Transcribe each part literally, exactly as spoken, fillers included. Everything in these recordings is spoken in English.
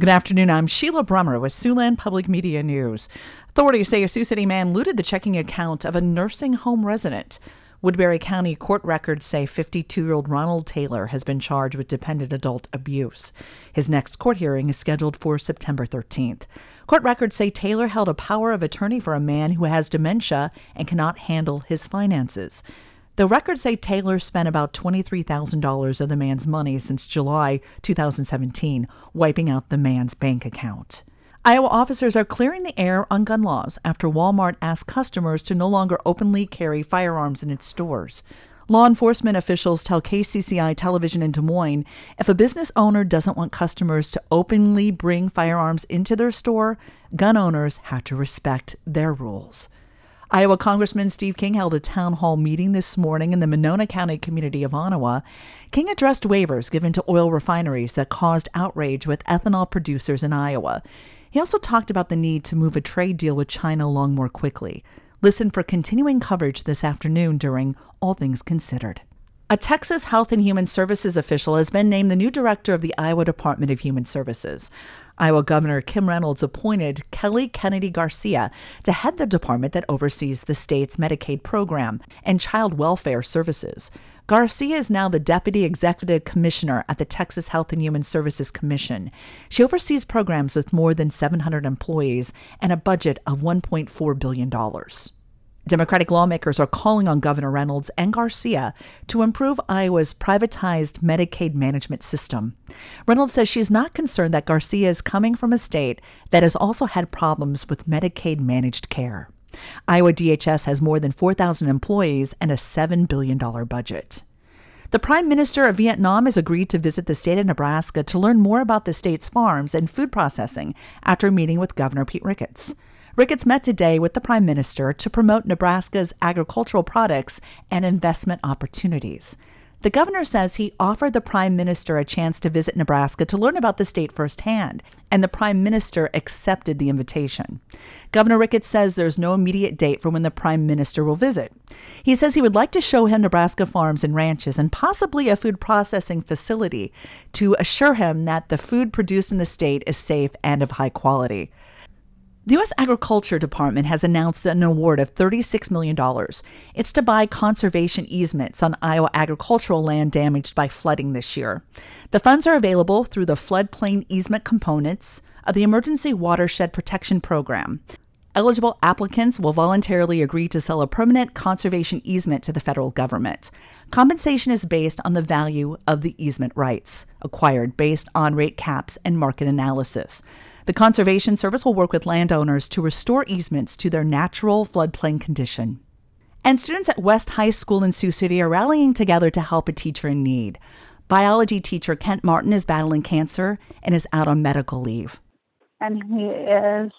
Good afternoon. I'm Sheila Brummer with Siouxland Public Media News. Authorities say a Sioux City man looted the checking account of a nursing home resident. Woodbury County court records say fifty-two-year-old Ronald Taylor has been charged with dependent adult abuse. His next court hearing is scheduled for September thirteenth. Court records say Taylor held a power of attorney for a man who has dementia and cannot handle his finances. The records say Taylor spent about twenty-three thousand dollars of the man's money since July two thousand seventeen, wiping out the man's bank account. Iowa officers are clearing the air on gun laws after Walmart asked customers to no longer openly carry firearms in its stores. Law enforcement officials tell K C C I Television in Des Moines if a business owner doesn't want customers to openly bring firearms into their store, gun owners have to respect their rules. Iowa Congressman Steve King held a town hall meeting this morning in the Monona County community of Ottawa. King addressed waivers given to oil refineries that caused outrage with ethanol producers in Iowa. He also talked about the need to move a trade deal with China along more quickly. Listen for continuing coverage this afternoon during All Things Considered. A Texas Health and Human Services official has been named the new director of the Iowa Department of Human Services. Iowa Governor Kim Reynolds appointed Kelly Kennedy Garcia to head the department that oversees the state's Medicaid program and child welfare services. Garcia is now the Deputy Executive Commissioner at the Texas Health and Human Services Commission. She oversees programs with more than seven hundred employees and a budget of one point four billion dollars. Democratic lawmakers are calling on Governor Reynolds and Garcia to improve Iowa's privatized Medicaid management system. Reynolds says she's not concerned that Garcia is coming from a state that has also had problems with Medicaid managed care. Iowa D H S has more than four thousand employees and a seven billion dollars budget. The Prime Minister of Vietnam has agreed to visit the state of Nebraska to learn more about the state's farms and food processing after meeting with Governor Pete Ricketts. Ricketts met today with the Prime Minister to promote Nebraska's agricultural products and investment opportunities. The governor says he offered the Prime Minister a chance to visit Nebraska to learn about the state firsthand, and the Prime Minister accepted the invitation. Governor Ricketts says there's no immediate date for when the Prime Minister will visit. He says he would like to show him Nebraska farms and ranches and possibly a food processing facility to assure him that the food produced in the state is safe and of high quality. The U S Agriculture Department has announced an award of thirty-six million dollars. It's to buy conservation easements on Iowa agricultural land damaged by flooding this year. The funds are available through the floodplain easement components of the Emergency Watershed Protection Program. Eligible applicants will voluntarily agree to sell a permanent conservation easement to the federal government. Compensation is based on the value of the easement rights, acquired based on rate caps and market analysis. The Conservation Service will work with landowners to restore easements to their natural floodplain condition. And students at West High School in Sioux City are rallying together to help a teacher in need. Biology teacher Kent Martin is battling cancer and is out on medical leave. And he is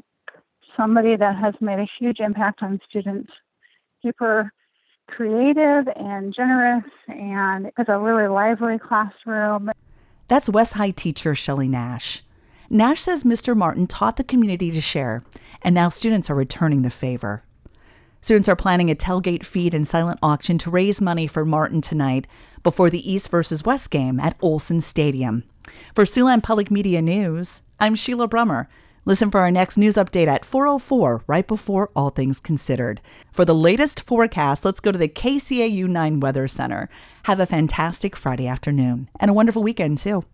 somebody that has made a huge impact on students. Super creative and generous, and it's a really lively classroom. That's West High teacher Shelley Nash. Nash says Mister Martin taught the community to share, and now students are returning the favor. Students are planning a tailgate feed and silent auction to raise money for Martin tonight before the East versus West game at Olson Stadium. For Siouxland Public Media News, I'm Sheila Brummer. Listen for our next news update at four oh four, right before All Things Considered. For the latest forecast, let's go to the K C A U nine Weather Center. Have a fantastic Friday afternoon and a wonderful weekend, too.